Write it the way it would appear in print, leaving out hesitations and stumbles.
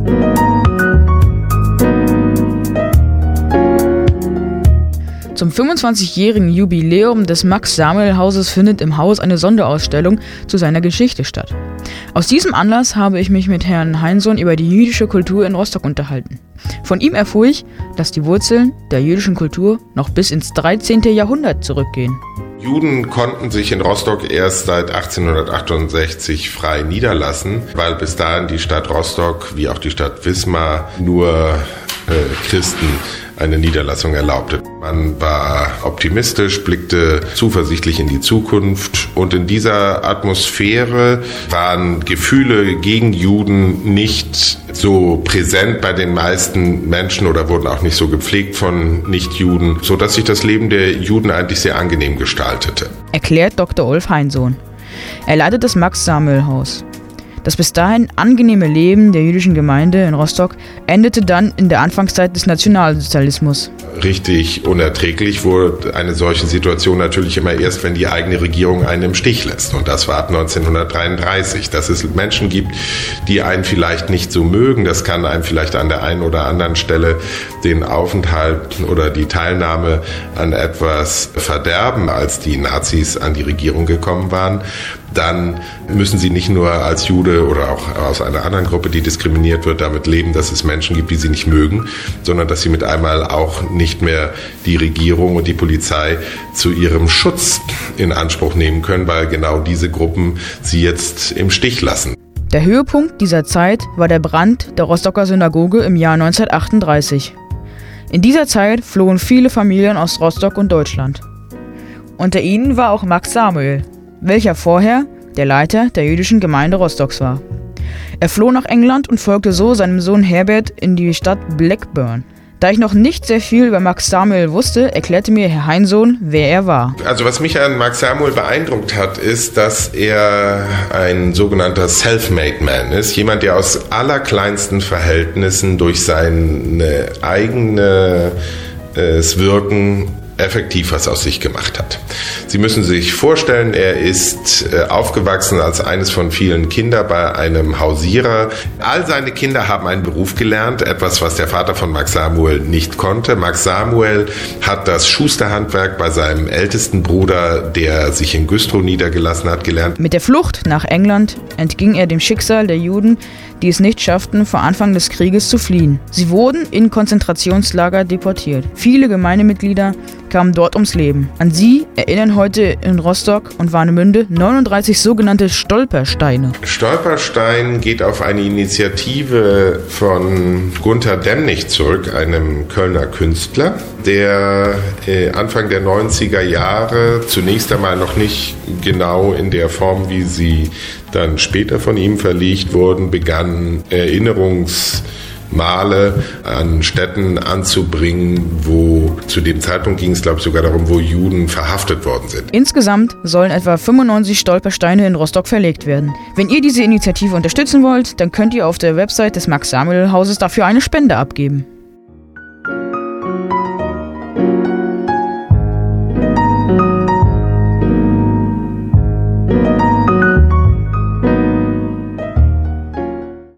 Zum 25-jährigen Jubiläum des Max-Samuel-Hauses findet im Haus eine Sonderausstellung zu seiner Geschichte statt. Aus diesem Anlass habe ich mich mit Herrn Heinsohn über die jüdische Kultur in Rostock unterhalten. Von ihm erfuhr ich, dass die Wurzeln der jüdischen Kultur noch bis ins 13. Jahrhundert zurückgehen. Juden konnten sich in Rostock erst seit 1868 frei niederlassen, weil bis dahin die Stadt Rostock wie auch die Stadt Wismar nur Christen eine Niederlassung erlaubte. Man war optimistisch, blickte zuversichtlich in die Zukunft und in dieser Atmosphäre waren Gefühle gegen Juden nicht so präsent bei den meisten Menschen oder wurden auch nicht so gepflegt von Nichtjuden, sodass sich das Leben der Juden eigentlich sehr angenehm gestaltete. Erklärt Dr. Ulf Heinsohn. Er leitet das Max-Samuel-Haus. Das bis dahin angenehme Leben der jüdischen Gemeinde in Rostock endete dann in der Anfangszeit des Nationalsozialismus. Richtig unerträglich wurde eine solche Situation natürlich immer erst, wenn die eigene Regierung einen im Stich lässt. Und das war ab 1933. Dass es Menschen gibt, die einen vielleicht nicht so mögen, das kann einem vielleicht an der einen oder anderen Stelle den Aufenthalt oder die Teilnahme an etwas verderben, als die Nazis an die Regierung gekommen waren. Dann müssen sie nicht nur als Jude oder auch aus einer anderen Gruppe, die diskriminiert wird, damit leben, dass es Menschen gibt, die sie nicht mögen, sondern dass sie mit einmal auch nicht mehr die Regierung und die Polizei zu ihrem Schutz in Anspruch nehmen können, weil genau diese Gruppen sie jetzt im Stich lassen. Der Höhepunkt dieser Zeit war der Brand der Rostocker Synagoge im Jahr 1938. In dieser Zeit flohen viele Familien aus Rostock und Deutschland. Unter ihnen war auch Max Samuel, welcher vorher der Leiter der jüdischen Gemeinde Rostocks war. Er floh nach England und folgte so seinem Sohn Herbert in die Stadt Blackburn. Da ich noch nicht sehr viel über Max Samuel wusste, erklärte mir Herr Heinsohn, wer er war. Also was mich an Max Samuel beeindruckt hat, ist, dass er ein sogenannter Self-Made Man ist. Jemand, der aus allerkleinsten Verhältnissen durch sein eigenes Wirken effektiv was aus sich gemacht hat. Sie müssen sich vorstellen, er ist aufgewachsen als eines von vielen Kindern bei einem Hausierer. All seine Kinder haben einen Beruf gelernt, etwas, was der Vater von Max Samuel nicht konnte. Max Samuel hat das Schusterhandwerk bei seinem ältesten Bruder, der sich in Güstrow niedergelassen hat, gelernt. Mit der Flucht nach England entging er dem Schicksal der Juden, die es nicht schafften, vor Anfang des Krieges zu fliehen. Sie wurden in Konzentrationslager deportiert. Viele Gemeindemitglieder kamen dort ums Leben. An sie erinnern heute in Rostock und Warnemünde 39 sogenannte Stolpersteine. Stolperstein geht auf eine Initiative von Gunther Demnig zurück, einem Kölner Künstler, der Anfang der 90er Jahre zunächst einmal noch nicht genau in der Form, wie sie dann später von ihm verlegt wurden, begann Erinnerungsmale an Städten anzubringen, wo zu dem Zeitpunkt ging es, glaube ich, sogar darum, wo Juden verhaftet worden sind. Insgesamt sollen etwa 95 Stolpersteine in Rostock verlegt werden. Wenn ihr diese Initiative unterstützen wollt, dann könnt ihr auf der Website des Max-Samuel-Hauses dafür eine Spende abgeben.